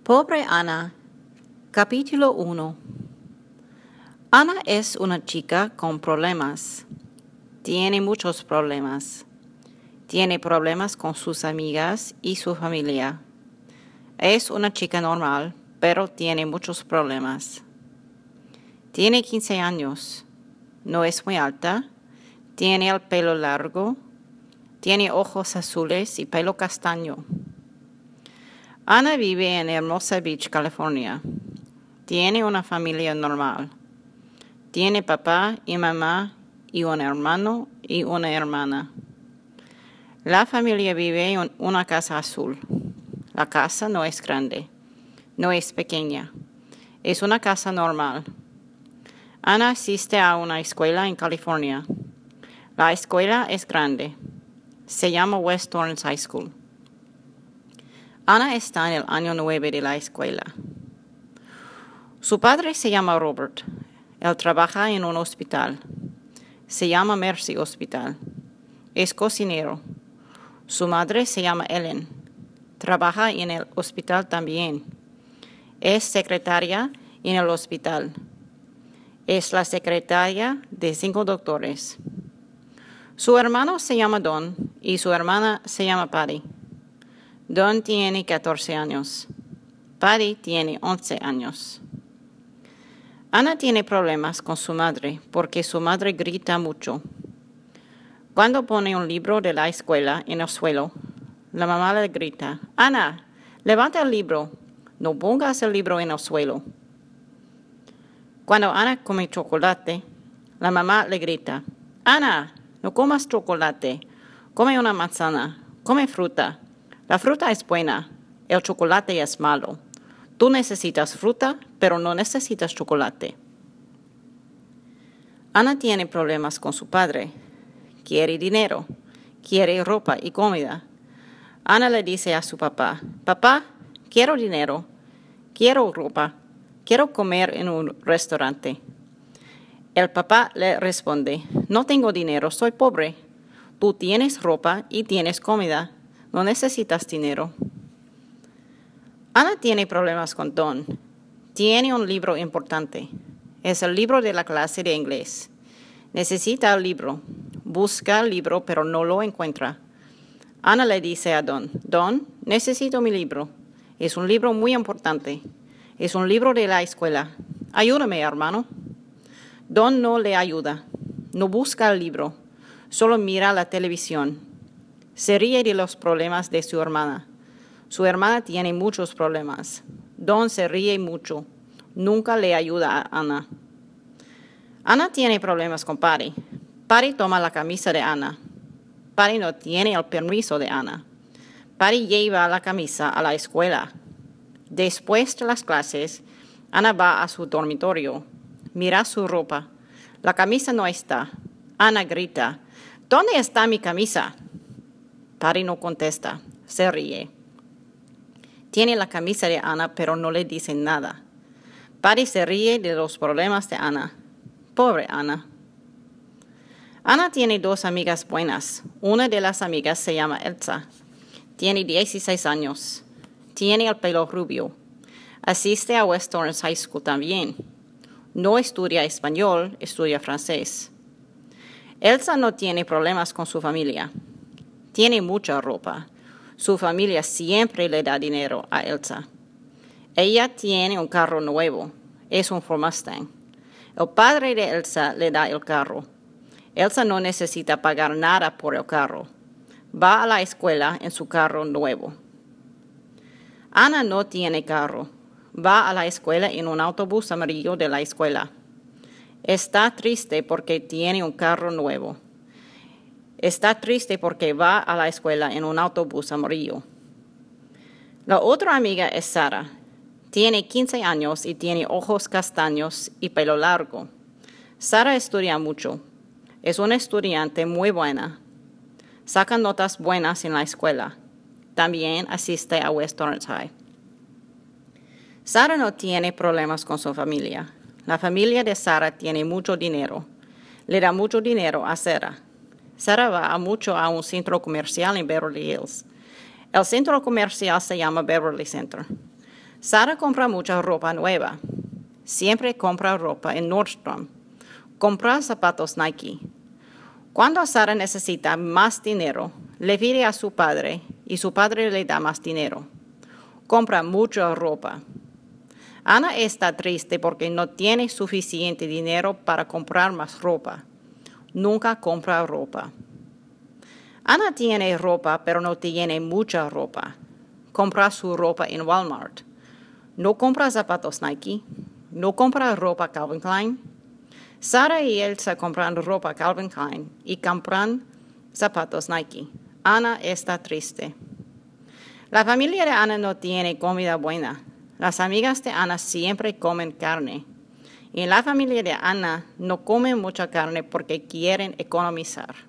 Pobre Ana. Capítulo 1. Ana es una chica con problemas. Tiene muchos problemas. Tiene problemas con sus amigas y su familia. Es una chica normal, pero tiene muchos problemas. Tiene 15 años. No es muy alta. Tiene el pelo largo. Tiene ojos azules y pelo castaño. Ana vive en Hermosa Beach, California. Tiene una familia normal. Tiene papá y mamá y un hermano y una hermana. La familia vive en una casa azul. La casa no es grande. No es pequeña. Es una casa normal. Ana asiste a una escuela en California. La escuela es grande. Se llama West Orange High School. Ana está en el año 9 de la escuela. Su padre se llama Robert. Él trabaja en un hospital. Se llama Mercy Hospital. Es cocinero. Su madre se llama Ellen. Trabaja en el hospital también. Es secretaria en el hospital. Es la secretaria de 5 doctores. Su hermano se llama Don y su hermana se llama Patty. Don tiene 14 años. Patty tiene 11 años. Ana tiene problemas con su madre porque su madre grita mucho. Cuando pone un libro de la escuela en el suelo, la mamá le grita: «Ana, levanta el libro. No pongas el libro en el suelo». Cuando Ana come chocolate, la mamá le grita: «Ana, no comas chocolate. Come una manzana. Come fruta. La fruta es buena. El chocolate es malo. Tú necesitas fruta, pero no necesitas chocolate». Ana tiene problemas con su padre. Quiere dinero. Quiere ropa y comida. Ana le dice a su papá: «Papá, quiero dinero. Quiero ropa. Quiero comer en un restaurante». El papá le responde: «No tengo dinero, soy pobre. Tú tienes ropa y tienes comida. No necesitas dinero». Ana tiene problemas con Don. Tiene un libro importante. Es el libro de la clase de inglés. Necesita el libro. Busca el libro, pero no lo encuentra. Ana le dice a Don: «Don, necesito mi libro. Es un libro muy importante. Es un libro de la escuela. Ayúdame, hermano». Don no le ayuda. No busca el libro. Solo mira la televisión. Se ríe de los problemas de su hermana. Su hermana tiene muchos problemas. Don se ríe mucho. Nunca le ayuda a Ana. Ana tiene problemas con Patty. Patty toma la camisa de Ana. Patty no tiene el permiso de Ana. Patty lleva la camisa a la escuela. Después de las clases, Ana va a su dormitorio. Mira su ropa. La camisa no está. Ana grita: «¿Dónde está mi camisa?». Patty no contesta. Se ríe. Tiene la camisa de Ana, pero no le dice nada. Patty se ríe de los problemas de Ana. Pobre Ana. Ana tiene 2 amigas buenas. Una de las amigas se llama Elsa. Tiene 16 años. Tiene el pelo rubio. Asiste a West Orange High School también. No estudia español, estudia francés. Elsa no tiene problemas con su familia. Tiene mucha ropa. Su familia siempre le da dinero a Elsa. Ella tiene un carro nuevo. Es un Ford Mustang. El padre de Elsa le da el carro. Elsa no necesita pagar nada por el carro. Va a la escuela en su carro nuevo. Ana no tiene carro. Va a la escuela en un autobús amarillo de la escuela. Está triste porque tiene un carro nuevo. Está triste porque va a la escuela en un autobús amarillo. La otra amiga es Sara. Tiene 15 años y tiene ojos castaños y pelo largo. Sara estudia mucho. Es una estudiante muy buena. Saca notas buenas en la escuela. También asiste a West Orange High. Sara no tiene problemas con su familia. La familia de Sara tiene mucho dinero. Le da mucho dinero a Sara. Sara va mucho a un centro comercial en Beverly Hills. El centro comercial se llama Beverly Center. Sara compra mucha ropa nueva. Siempre compra ropa en Nordstrom. Compra zapatos Nike. Cuando Sara necesita más dinero, le pide a su padre y su padre le da más dinero. Compra mucha ropa. Ana está triste porque no tiene suficiente dinero para comprar más ropa. Nunca compra ropa. Ana tiene ropa, pero no tiene mucha ropa. Compra su ropa en Walmart. No compra zapatos Nike. No compra ropa Calvin Klein. Sara y Elsa compran ropa Calvin Klein y compran zapatos Nike. Ana está triste. La familia de Ana no tiene comida buena. Las amigas de Ana siempre comen carne. Y en la familia de Ana no comen mucha carne porque quieren economizar.